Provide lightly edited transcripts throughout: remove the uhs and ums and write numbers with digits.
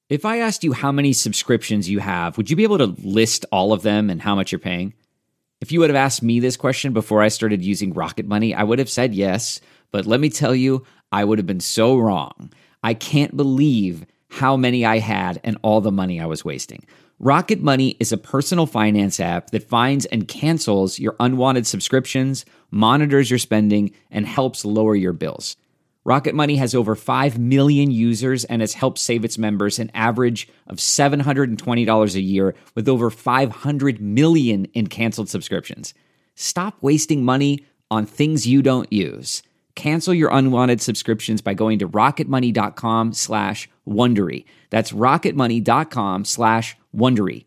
If I asked you how many subscriptions you have, would you be able to list all of them and how much you're paying? If you would have asked me this question before I started using Rocket Money, I would have said yes, but let me tell you, I would have been so wrong. I can't believe how many I had and all the money I was wasting. Rocket Money is a personal finance app that finds and cancels your unwanted subscriptions, monitors your spending, and helps lower your bills. Rocket Money has over 5 million users and has helped save its members an average of $720 a year with over 500 million in canceled subscriptions. Stop wasting money on things you don't use. Cancel your unwanted subscriptions by going to rocketmoney.com/Wondery. That's rocketmoney.com/Wondery.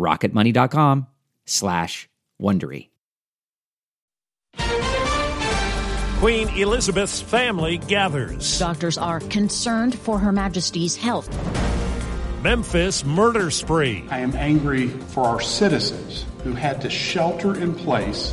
rocketmoney.com/Wondery. Queen Elizabeth's family gathers. Doctors are concerned for Her Majesty's health. Memphis murder spree. I am angry for our citizens who had to shelter in place.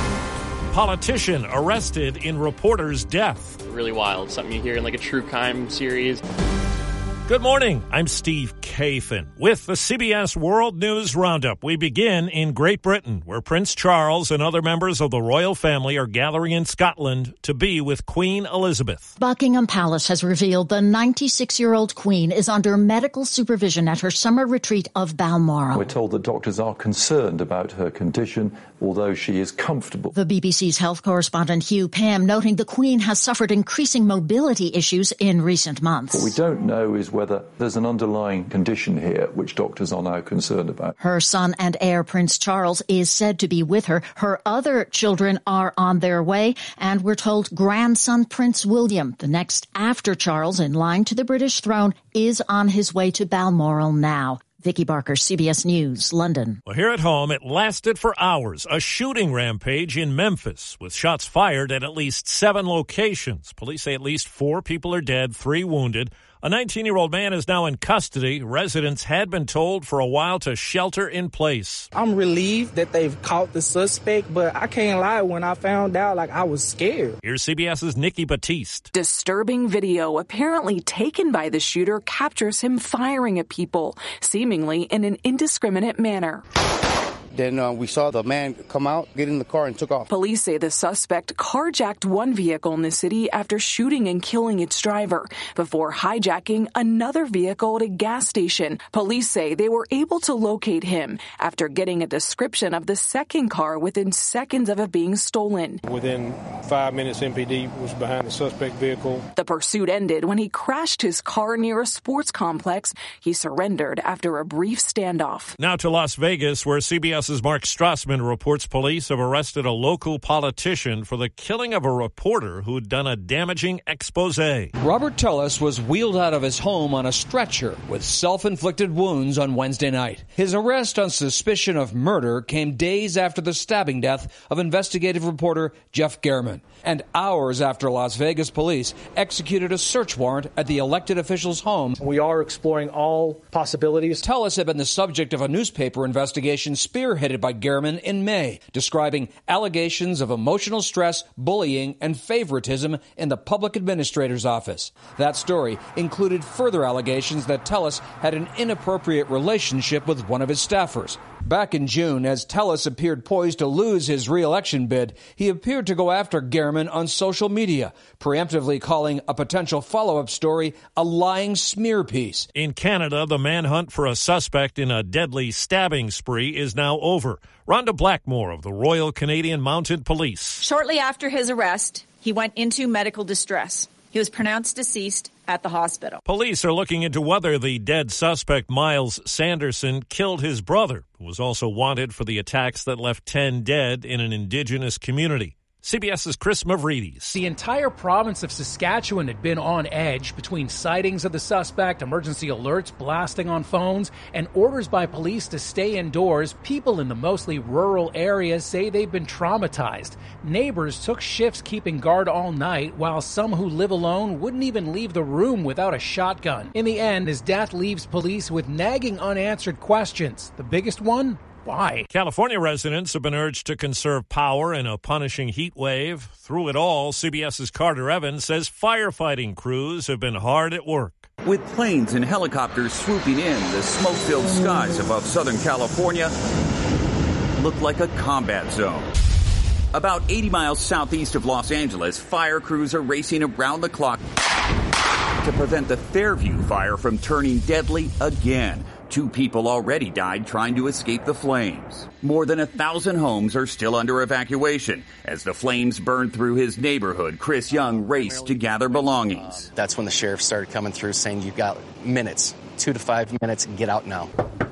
Politician arrested in reporter's death. Really wild, something you hear in like a true crime series. Good morning, I'm Steve Kathan with the CBS World News Roundup. We begin in Great Britain, where Prince Charles and other members of the royal family are gathering in Scotland to be with Queen Elizabeth. Buckingham Palace has revealed the 96-year-old Queen is under medical supervision at her summer retreat of Balmoral. We're told that doctors are concerned about her condition, although she is comfortable. The BBC's health correspondent Hugh Pam noting the Queen has suffered increasing mobility issues in recent months. What we don't know is whether there's an underlying condition here which doctors are now concerned about. Her son and heir, Prince Charles, is said to be with her. Her other children are on their way, and we're told grandson Prince William, the next after Charles in line to the British throne, is on his way to Balmoral now. Vicky Barker, CBS News, London. Well, here at home, it lasted for hours. A shooting rampage in Memphis with shots fired at least 7 locations. Police say at least 4 people are dead, 3 wounded. A 19-year-old man is now in custody. Residents had been told for a while to shelter in place. I'm relieved that they've caught the suspect, but I can't lie, when I found out, I was scared. Here's CBS's Nikki Batiste. Disturbing video apparently taken by the shooter captures him firing at people, seemingly in an indiscriminate manner. Then we saw the man come out, get in the car, and took off. Police say the suspect carjacked one vehicle in the city after shooting and killing its driver before hijacking another vehicle at a gas station. Police say they were able to locate him after getting a description of the second car within seconds of it being stolen. Within 5 minutes, MPD was behind the suspect vehicle. The pursuit ended when he crashed his car near a sports complex. He surrendered after a brief standoff. Now to Las Vegas, where CBS's Mark Strassman reports police have arrested a local politician for the killing of a reporter who had done a damaging expose. Robert Tullis was wheeled out of his home on a stretcher with self-inflicted wounds on Wednesday night. His arrest on suspicion of murder came days after the stabbing death of investigative reporter Jeff German, and hours after Las Vegas police executed a search warrant at the elected official's home. We are exploring all possibilities. Tullis had been the subject of a newspaper investigation spearheaded by German in May, describing allegations of emotional stress, bullying, and favoritism in the public administrator's office. That story included further allegations that Tullis had an inappropriate relationship with one of his staffers. Back in June, as Tullis appeared poised to lose his re-election bid, he appeared to go after German on social media, preemptively calling a potential follow-up story a lying smear piece. In Canada, the manhunt for a suspect in a deadly stabbing spree is now over. Rhonda Blackmore of the Royal Canadian Mounted Police. Shortly after his arrest, he went into medical distress. He was pronounced deceased at the hospital. Police are looking into whether the dead suspect, Miles Sanderson, killed his brother, who was also wanted for the attacks that left 10 dead in an indigenous community. CBS's Chris Mavridis. The entire province of Saskatchewan had been on edge between sightings of the suspect, emergency alerts blasting on phones, and orders by police to stay indoors. People in the mostly rural areas say they've been traumatized. Neighbors took shifts keeping guard all night, while some who live alone wouldn't even leave the room without a shotgun. In the end, his death leaves police with nagging unanswered questions. The biggest one? Why? California residents have been urged to conserve power in a punishing heat wave. Through it all, CBS's Carter Evans says firefighting crews have been hard at work. With planes and helicopters swooping in, the smoke-filled skies above Southern California look like a combat zone. About 80 miles southeast of Los Angeles, fire crews are racing around the clock to prevent the Fairview fire from turning deadly again. 2 people already died trying to escape the flames. More than 1,000 homes are still under evacuation. As the flames burned through his neighborhood, Chris Young raced to gather belongings. That's when the sheriff started coming through saying, you've got minutes, 2 to 5 minutes, and get out now.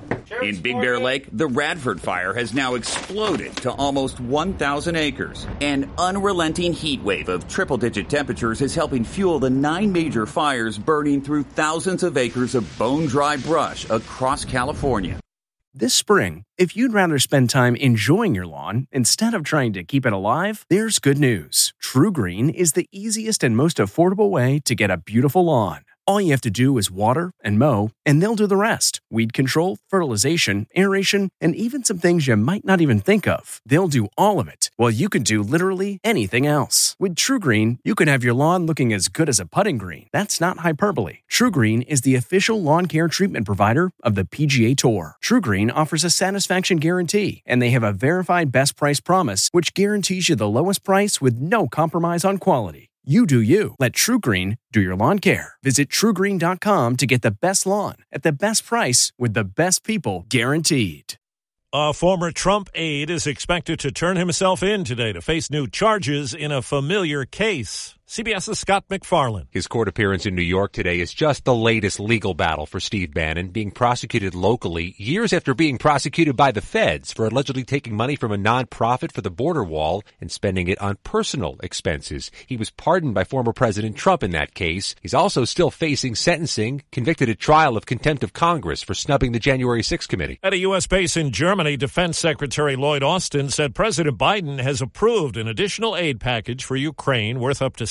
In Big Bear Lake, the Radford fire has now exploded to almost 1,000 acres. An unrelenting heat wave of triple-digit temperatures is helping fuel the 9 major fires burning through thousands of acres of bone-dry brush across California. This spring, if you'd rather spend time enjoying your lawn instead of trying to keep it alive, there's good news. True Green is the easiest and most affordable way to get a beautiful lawn. All you have to do is water and mow, and they'll do the rest. Weed control, fertilization, aeration, and even some things you might not even think of. They'll do all of it, while you can do literally anything else. With True Green, you can have your lawn looking as good as a putting green. That's not hyperbole. True Green is the official lawn care treatment provider of the PGA Tour. True Green offers a satisfaction guarantee, and they have a verified best price promise, which guarantees you the lowest price with no compromise on quality. You do you. Let True Green do your lawn care. Visit TrueGreen.com to get the best lawn at the best price with the best people guaranteed. A former Trump aide is expected to turn himself in today to face new charges in a familiar case. CBS's Scott McFarland. His court appearance in New York today is just the latest legal battle for Steve Bannon, being prosecuted locally years after being prosecuted by the feds for allegedly taking money from a nonprofit for the border wall and spending it on personal expenses. He was pardoned by former President Trump in that case. He's also still facing sentencing, convicted at trial of contempt of Congress for snubbing the January 6th committee. At a U.S. base in Germany, Defense Secretary Lloyd Austin said President Biden has approved an additional aid package for Ukraine worth up to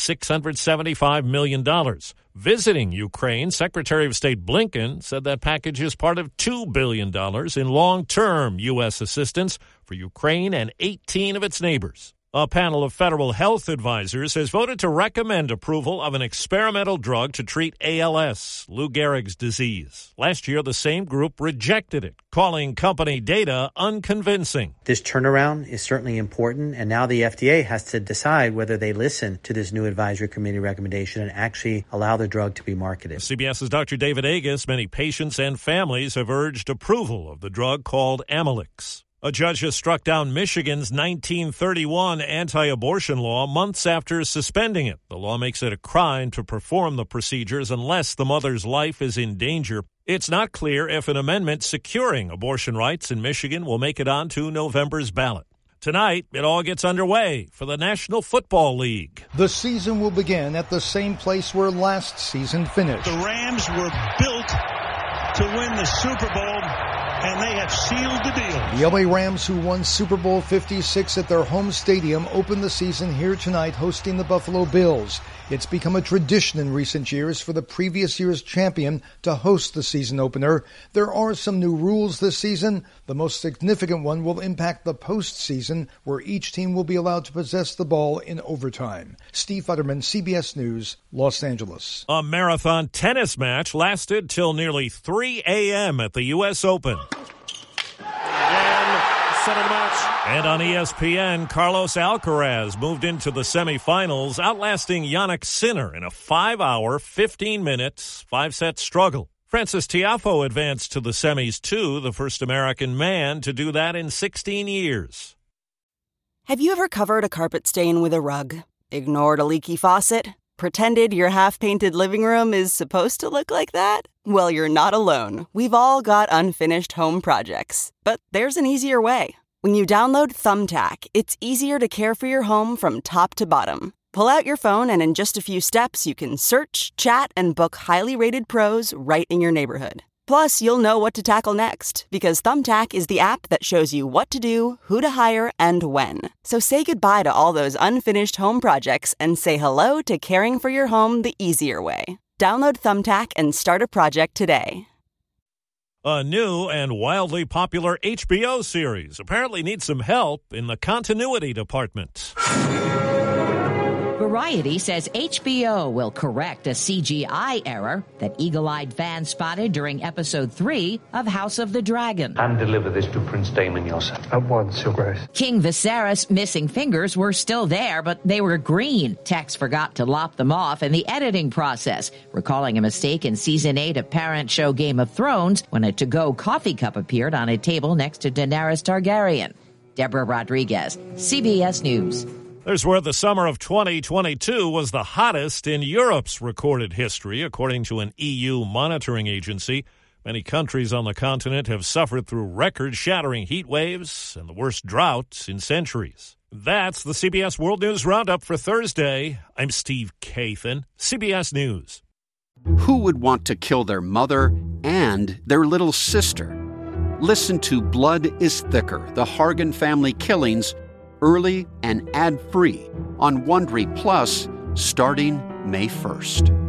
$675 million. Visiting Ukraine, Secretary of State Blinken said that package is part of $2 billion in long-term U.S. assistance for Ukraine and 18 of its neighbors. A panel of federal health advisors has voted to recommend approval of an experimental drug to treat ALS, Lou Gehrig's disease. Last year, the same group rejected it, calling company data unconvincing. This turnaround is certainly important, and now the FDA has to decide whether they listen to this new advisory committee recommendation and actually allow the drug to be marketed. CBS's Dr. David Agus, many patients and families have urged approval of the drug called Amylyx. A judge has struck down Michigan's 1931 anti-abortion law months after suspending it. The law makes it a crime to perform the procedures unless the mother's life is in danger. It's not clear if an amendment securing abortion rights in Michigan will make it onto November's ballot. Tonight, it all gets underway for the National Football League. The season will begin at the same place where last season finished. The Rams were built to win the Super Bowl, and they have sealed the deal. The LA Rams, who won Super Bowl 56 at their home stadium, opened the season here tonight hosting the Buffalo Bills. It's become a tradition in recent years for the previous year's champion to host the season opener. There are some new rules this season. The most significant one will impact the postseason, where each team will be allowed to possess the ball in overtime. Steve Futterman, CBS News, Los Angeles. A marathon tennis match lasted till nearly 3 a.m. at the U.S. Open. And on ESPN, Carlos Alcaraz moved into the semifinals, outlasting Jannik Sinner in a 5-hour, 15-minute, 5-set struggle. Francis Tiafoe advanced to the semis, too, the first American man to do that in 16 years. Have you ever covered a carpet stain with a rug? Ignored a leaky faucet? Pretended your half-painted living room is supposed to look like that? Well, you're not alone. We've all got unfinished home projects. But there's an easier way. When you download Thumbtack, it's easier to care for your home from top to bottom. Pull out your phone and in just a few steps, you can search, chat, and book highly rated pros right in your neighborhood. Plus, you'll know what to tackle next, because Thumbtack is the app that shows you what to do, who to hire, and when. So say goodbye to all those unfinished home projects and say hello to caring for your home the easier way. Download Thumbtack and start a project today. A new and wildly popular HBO series apparently needs some help in the continuity department. Variety says HBO will correct a CGI error that eagle-eyed fans spotted during episode 3 of House of the Dragon. And deliver this to Prince Daemon yourself. At once, Your Grace. King Viserys' missing fingers were still there, but they were green. Tex forgot to lop them off in the editing process, recalling a mistake in Season 8 of parent show Game of Thrones when a to-go coffee cup appeared on a table next to Daenerys Targaryen. Deborah Rodriguez, CBS News. There's where the summer of 2022 was the hottest in Europe's recorded history, according to an EU monitoring agency. Many countries on the continent have suffered through record-shattering heat waves and the worst droughts in centuries. That's the CBS World News Roundup for Thursday. I'm Steve Kathan, CBS News. Who would want to kill their mother and their little sister? Listen to Blood is Thicker, the Hargan family killings, early and ad-free on Wondery Plus starting May 1st.